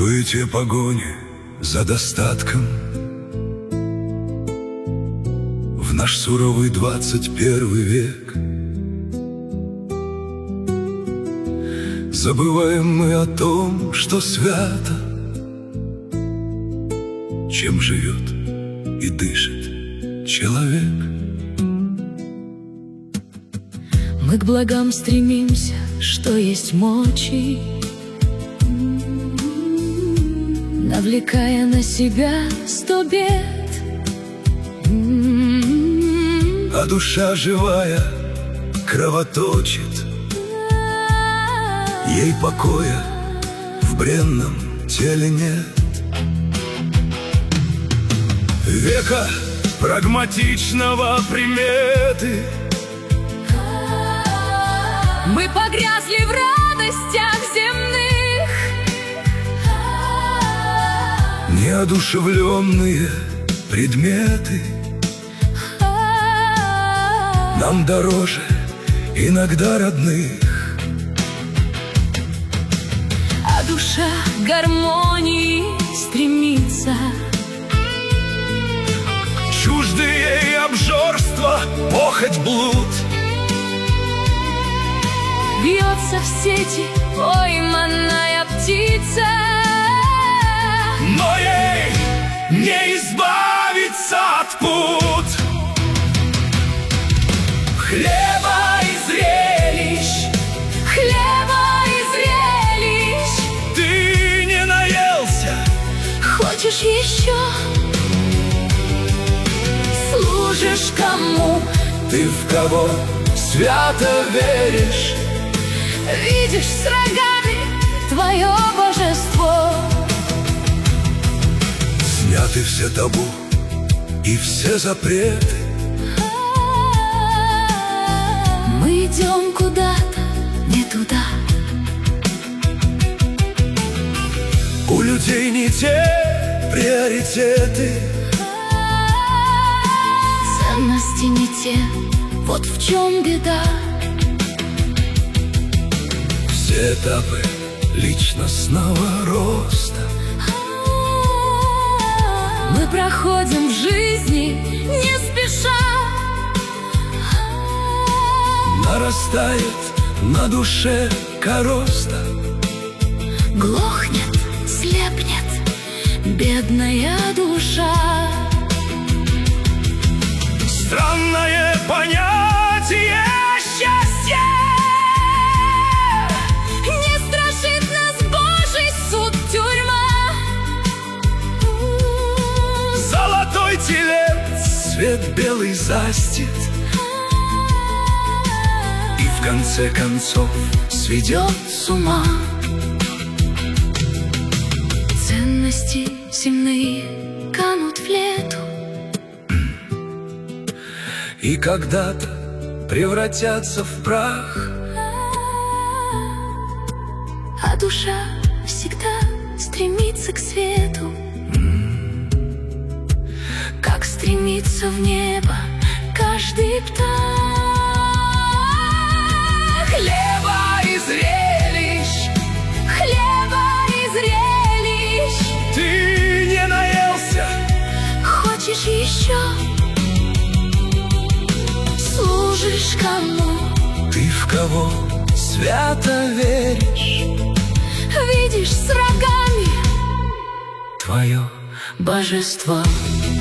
суете погони за достатком в наш суровый 21 век забываем мы о том, что свято, чем живет и дышит человек. Мы к благам стремимся, что есть мочи, навлекая на себя 100 бед. А душа живая кровоточит, ей покоя в бренном теле нет. Века прагматичного приметы, мы погрязли в радостях земных, неодушевленные предметы нам дороже иногда родных. а душа к гармонии стремится. Чужды ей обжорство, похоть, блуд, Бьется в сети пойманная птица, но ей не избавиться от пут. Хлеба и зрелищ, хлеба и зрелищ. ты не наелся, Хочешь еще? Служишь кому? ты в кого свято веришь? Видишь с рогами твое божество. Сняты все табу и все запреты, Мы идем куда-то не туда. у людей не те приоритеты, Ценности не те, вот в чем беда. все этапы личностного роста Мы проходим в жизни не спеша. нарастает на душе короста. Глохнет, слепнет бедная душа. Странное понятие счастья, Не страшит нас Божий суд, тюрьма. золотой телец свет белый застит и в конце концов сведет с ума. Ценности земные канут в лету, И когда-то превратятся в прах. а душа всегда стремится к свету, как стремится в небо каждый птах. Хлеба и зрелищ, Хлеба и зрелищ. ты не наелся, Хочешь еще? Служишь кому? ты в кого свято веришь? Видишь с рогами Твое божество.